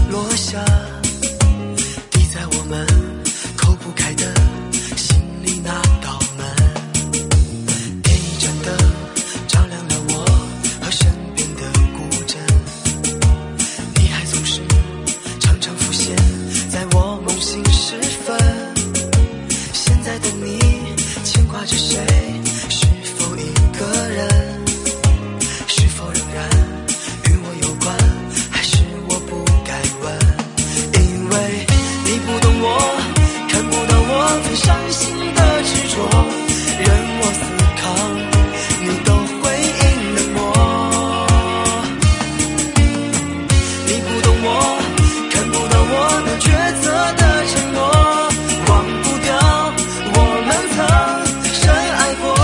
落下，滴在我们口不开的心里那道门。点一盏灯，照亮了我和身边的古镇。你还总是常常浮现在我梦醒时分。现在的你牵挂着谁？是否一个人？是否仍然与我有关？还是我不该问？因为你不懂我，看不到我最伤心的执着，任我思考，你都会应冷漠。你不懂我，看不到我那抉择的承诺，忘不掉我们曾深爱过。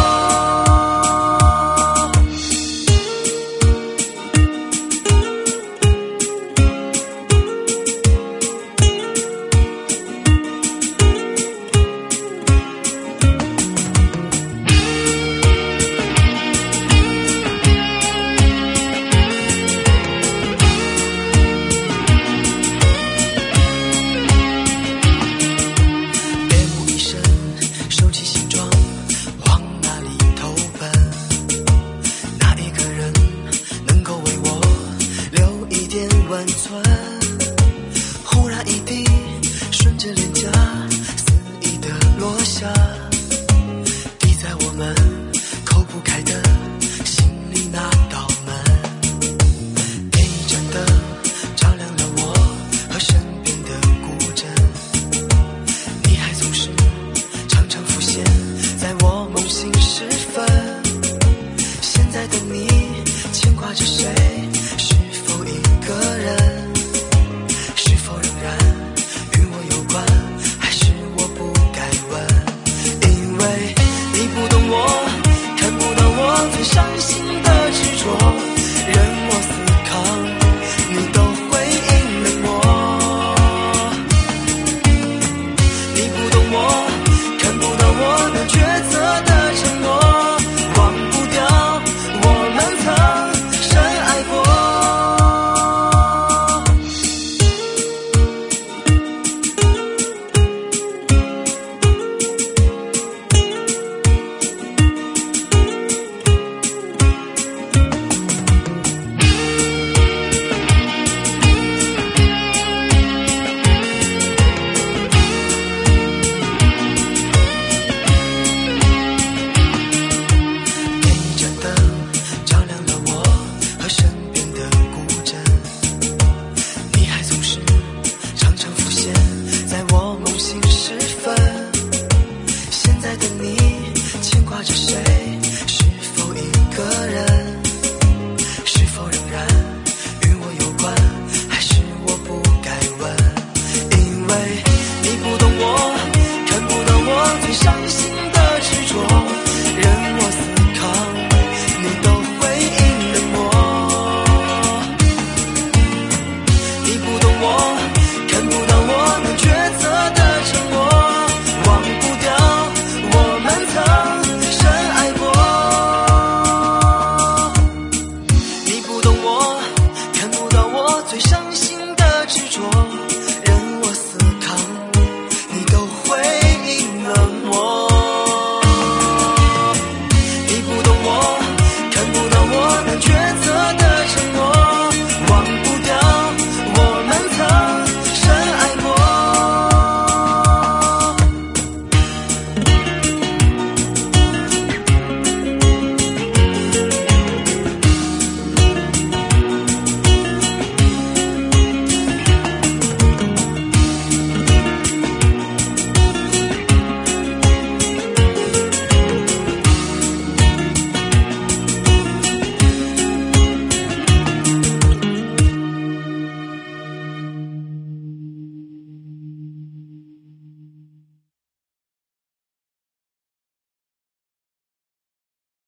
夜幕已深，收起行装，往哪里投奔？哪一个人能够为我留一点温存？忽然一滴，顺着脸颊肆意的落下。